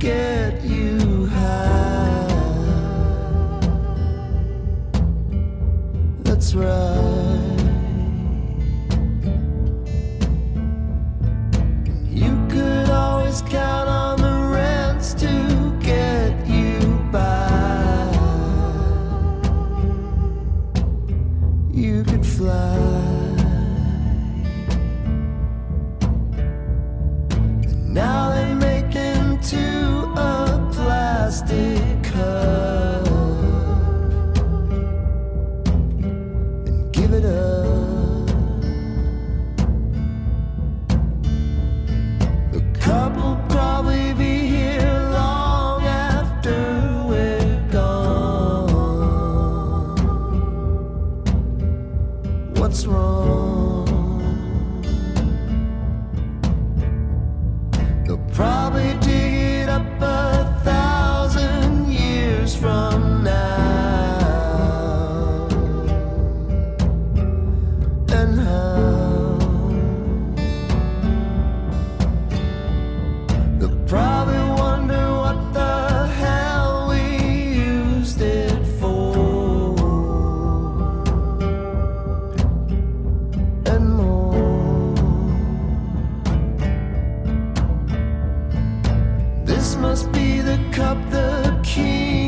get you high. That's right. You could always count on the rents to get you by. You could fly. Now they make into a plastic cup and give it up. The cup will probably be here long after we're gone. What's wrong? They'll probably dig it up 1,000 years from now. And how? They'll probably wonder what the hell we used it for. And more. This must be the cup the king